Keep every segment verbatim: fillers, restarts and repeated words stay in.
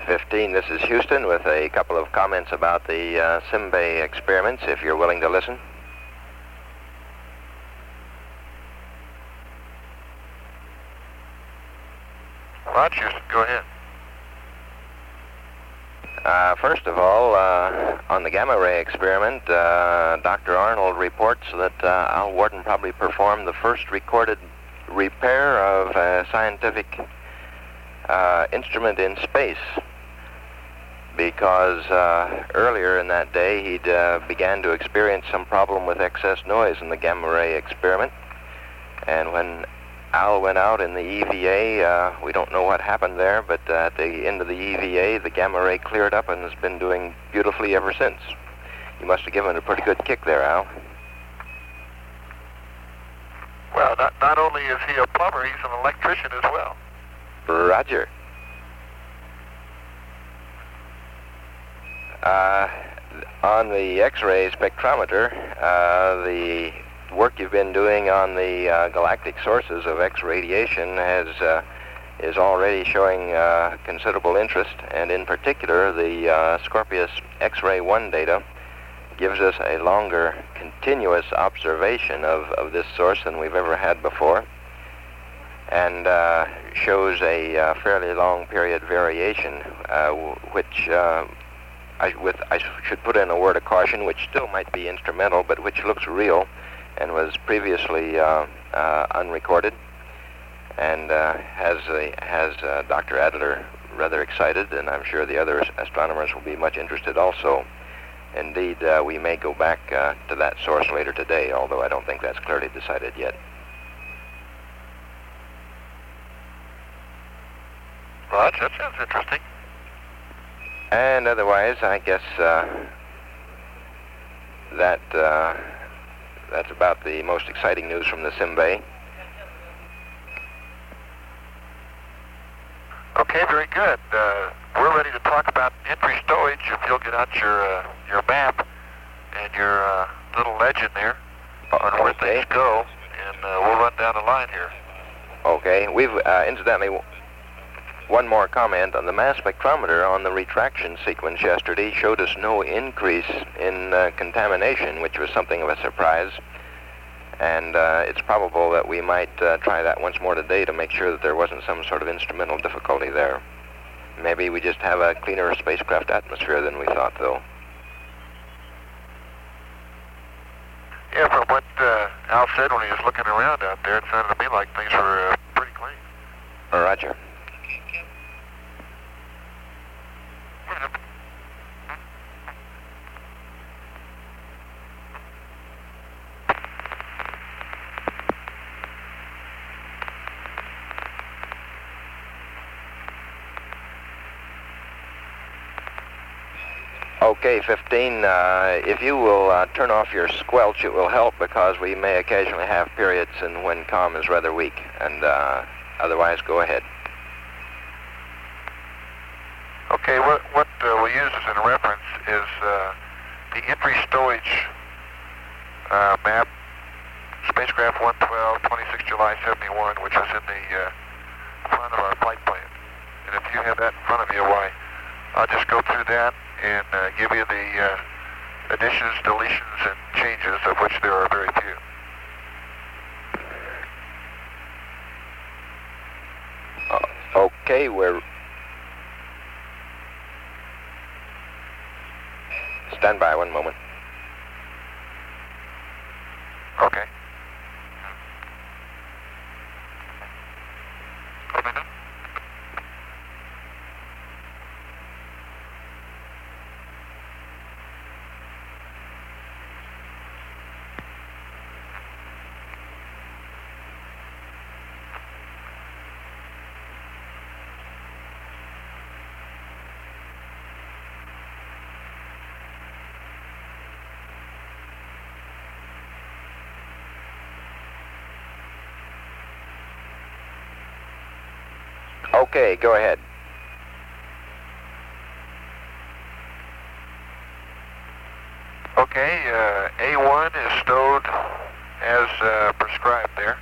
fifteen, this is Houston with a couple of comments about the uh, SimBay experiments, if you're willing to listen. Roger, Houston, go ahead. Uh, first of all, uh, on the gamma ray experiment, uh, Doctor Arnold reports that uh, Al Worden probably performed the first recorded repair of a scientific uh, instrument in space, because uh, earlier in that day he'd uh, began to experience some problem with excess noise in the gamma ray experiment, and when Al went out in the E V A, uh, we don't know what happened there, but uh, at the end of the E V A, the gamma ray cleared up and has been doing beautifully ever since. You must have given it a pretty good kick there, Al. Well, not, not only is he a plumber, he's an electrician as well. Roger. Uh, on the X-ray spectrometer, uh, the work you've been doing on the uh, galactic sources of X radiation has uh, is already showing uh, considerable interest, and in particular the uh, Scorpius X-ray one data gives us a longer continuous observation of, of this source than we've ever had before, and uh, shows a uh, fairly long period variation, uh, which uh, I, with, I should put in a word of caution, which still might be instrumental, but which looks real and was previously uh, uh, unrecorded, and uh, has a, has uh, Doctor Adler rather excited, and I'm sure the other astronomers will be much interested also. Indeed, uh, we may go back uh, to that source later today, although I don't think that's clearly decided yet. Well, that sounds interesting. And otherwise, I guess uh, that uh, that's about the most exciting news from the SimBay. Okay, very good. Uh, we're ready to talk about entry stowage. If you'll get out your uh, your map and your uh, little legend there on where Okay. things go, and uh, we'll run down the line here. Okay, we've uh, incidentally one more comment on the mass spectrometer on the retraction sequence yesterday showed us no increase in uh, contamination, which was something of a surprise. And uh, it's probable that we might uh, try that once more today to make sure that there wasn't some sort of instrumental difficulty there. Maybe we just have a cleaner spacecraft atmosphere than we thought, though. Yeah, from what uh, Al said when he was looking around out there, it sounded to me like things were uh, pretty clean. Uh, Roger. Okay, fifteen, uh, if you will uh, turn off your squelch, it will help, because we may occasionally have periods in when comm is rather weak, and uh, otherwise go ahead. Okay, what, what uh, we use as a reference is uh, the entry stowage uh, map, spacecraft one twelve, twenty-six July seventy-one, which is in the uh, front of our flight plan. And if you have that in front of you, why, I'll just go through that and uh, give you the uh, additions, deletions, and changes, of which there are very few. Uh, okay, we're... Stand by one moment. Okay. Okay, go ahead. Okay, uh, A one is stowed as uh, prescribed there.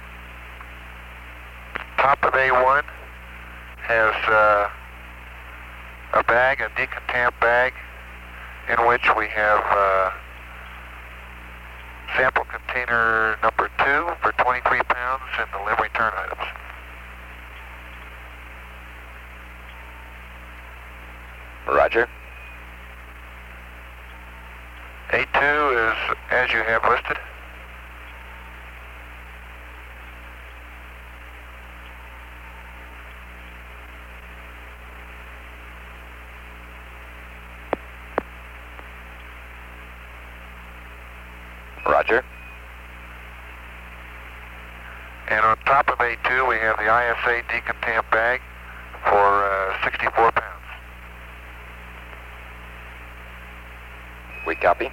Top of A one has uh, a bag, a decontamp bag, in which we have uh, sample container number two for twenty-three pounds and the limb return items. Roger. A two is as you have listed. Roger. And on top of A two, we have the I S A decontamp bag for uh, sixty-four pounds. We copy.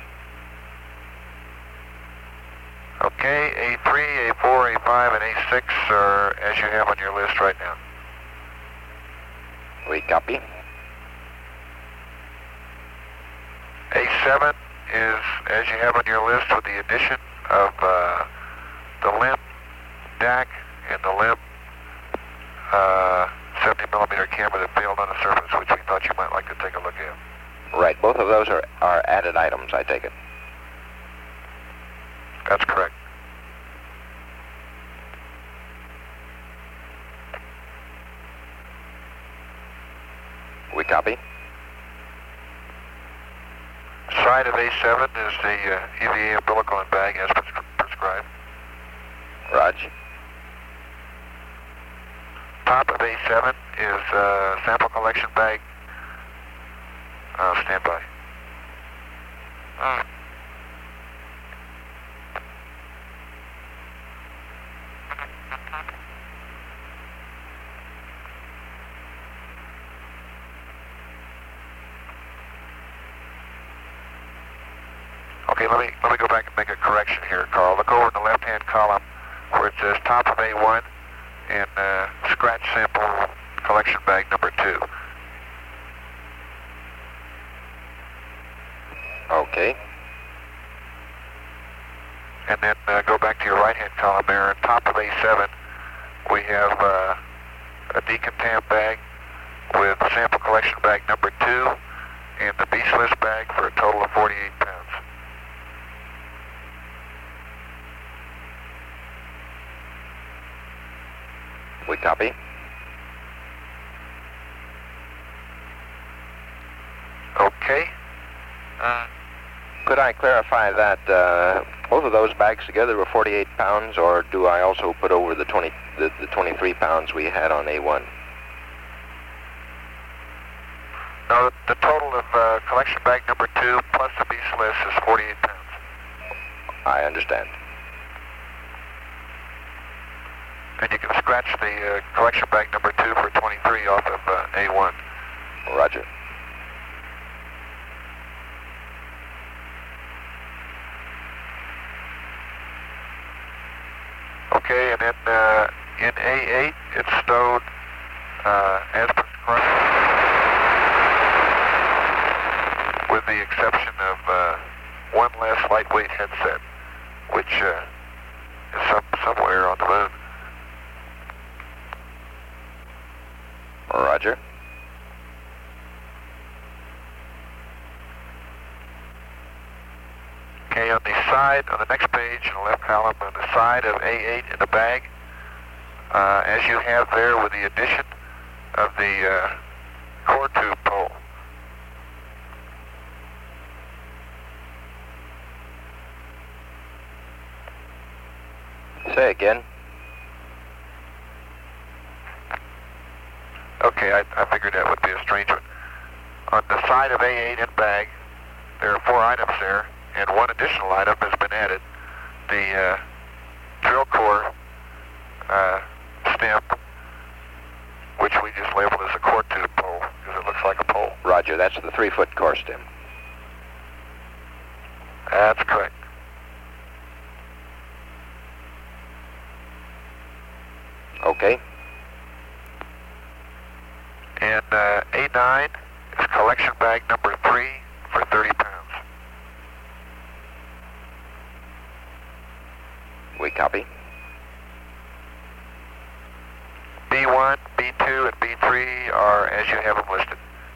Okay, A three, A four, A five, and A six are as you have on your list right now. We copy. A seven is as you have on your list with the addition of uh, the limb D A C and the limb uh, seventy millimeter camera that failed on the surface, which we thought you might like to take a look at. Right, both of those are, are added items, I take it. That's correct. We copy. Side of A seven is the uh, E V A umbilical and bag as pres prescribed. Rog. Top of A seven is uh, sample collection bag. Uh, stand by. Uh. Okay, let me let me go back and make a correction here, Carl. Look over in the left-hand column where it says top of A one and uh, scratch sample collection bag number two. Okay. And then uh, go back to your right-hand column there. On top of A seven, we have uh, a decontamp bag with sample collection bag number two and the B-Swiss bag for a total of forty-eight pounds. We copy. Okay. Uh, Could I clarify that uh, both of those bags together were forty-eight pounds, or do I also put over the twenty, the, the twenty-three pounds we had on A one? no, the total of uh, collection bag number two plus the B-Swiss is forty-eight pounds. I understand. And you can scratch the uh, collection bag number two for twenty-three off of uh, A one. Roger. Okay, and then uh, in A eight, it's stowed uh, as prescribed, with the exception of uh, one less lightweight headset, which uh, is some, somewhere on the moon. Roger. Okay, on the side, on the next page, in the left column, on the side of A eight in the bag, uh, as you have there with the addition of the uh, core tube pole. Say again. Okay, I, I figured that would be a strange one. On the side of A eight in bag, there are four items there, and one additional item has been added. The uh, drill core uh, stem, which we just labeled as a core tube pole, because it looks like a pole. Roger, that's the three-foot core stem. That's correct. Okay. And uh, A nine is collection bag number three for thirty pounds. We copy. B one, B two, and B three are as you have them listed.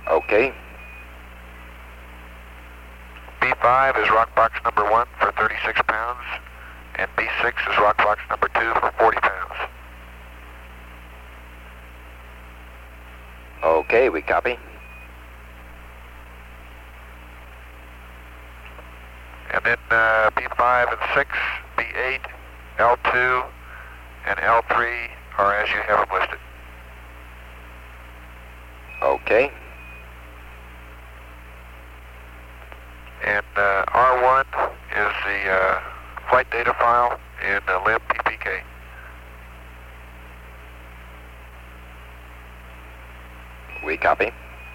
Okay. B five is rock box number one for thirty-six pounds, and B six is rock box number two for forty pounds. Okay, we copy. And then uh, B five and six, B eight, L two, and L three are as you have them listed. Okay. And uh, R one is the uh, flight data file in uh, L I M P P K. We copy.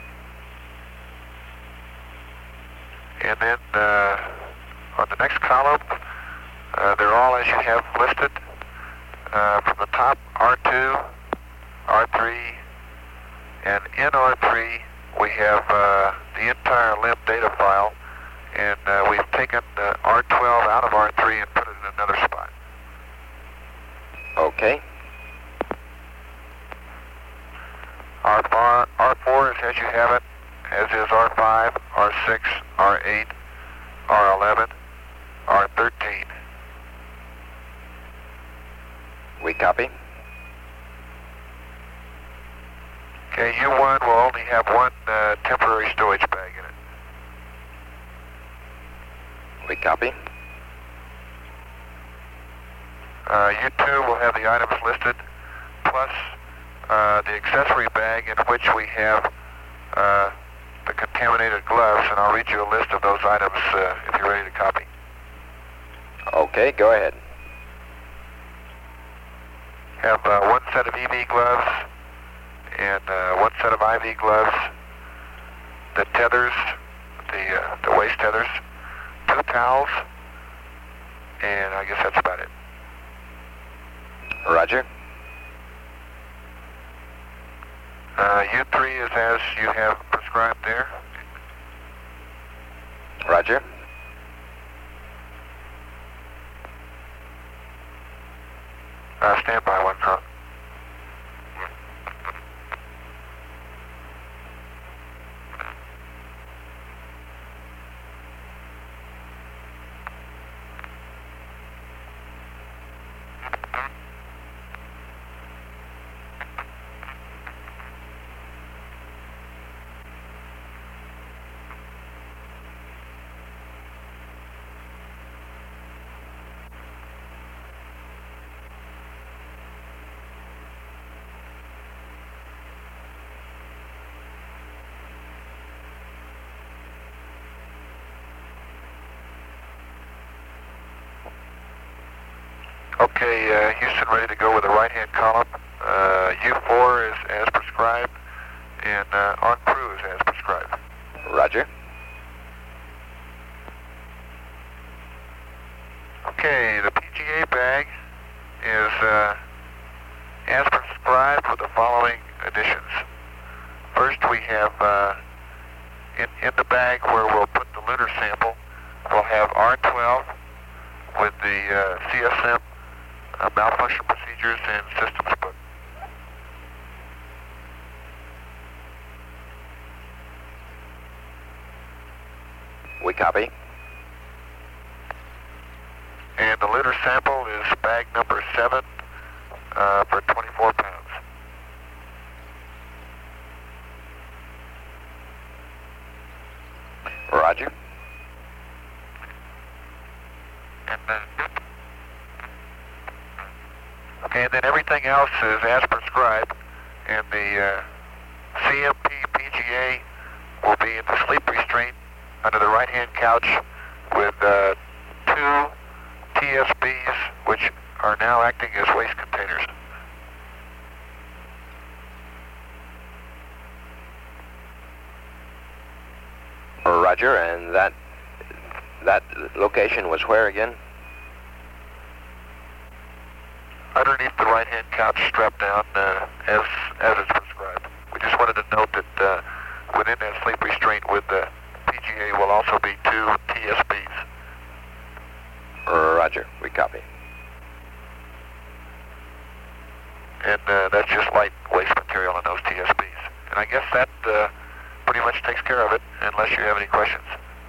And then uh, on the next column, uh, they're all as you have listed. Uh, from the top, R two, R three, and in R three, we have uh, the entire L I M data file, and uh, we've taken uh, R twelve out of R three and put it in another spot. Okay. R four, R four is as you have it, as is R five, R six, R eight, R eleven, R thirteen. We copy. Okay, U one will only have one uh, temporary storage bag in it. We copy. Uh, U two will have the items listed, plus uh, the accessory bag in which we have uh, the contaminated gloves, and I'll read you a list of those items uh, if you're ready to copy. Okay, go ahead. Have uh, one set of E V gloves and uh, one set of I V gloves, the tethers, the, uh, the waist tethers, two towels, and I guess that's about it. Roger. Uh, U three is as you have prescribed there. Roger. Uh, stand by one crown. Okay, uh, Houston, ready to go with the right-hand column. Uh, U four is as prescribed, and uh, on crew is as prescribed. Roger. Okay, the P G A bag is uh, as prescribed with the following additions. First, we have uh, in, in the bag where we'll put the lunar sample, we'll have R twelve with the uh, C S M uh, malfunction procedures and systems book. We copy. And the lunar sample is bag number seven uh, for twenty-four pounds. Roger. And then, okay, and then everything else is as prescribed, and the uh, C M P P G A will be in the sleep restraint under the right-hand couch with uh, two T S Bs, which are now acting as waste containers. Roger, and that that location was where again? Underneath the right-hand couch, strapped down uh, as as it's prescribed. We just wanted to note that uh, within that sleep restraint with the P G A will also be two T S Bs. Roger, we copy. And uh, that's just light waste material in those T S Bs. And I guess that uh, pretty much takes care of it, unless you have any questions.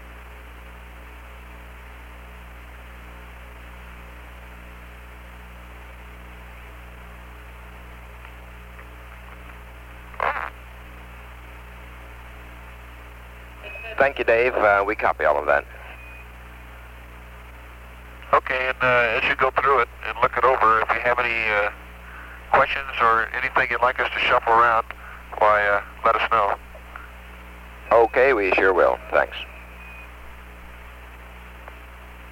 Thank you, Dave. Uh, we copy all of that. Okay, and uh, as you go through it and look it over, if you have any uh, questions or anything you'd like us to shuffle around, why, uh, let us know. Okay, we sure will. Thanks.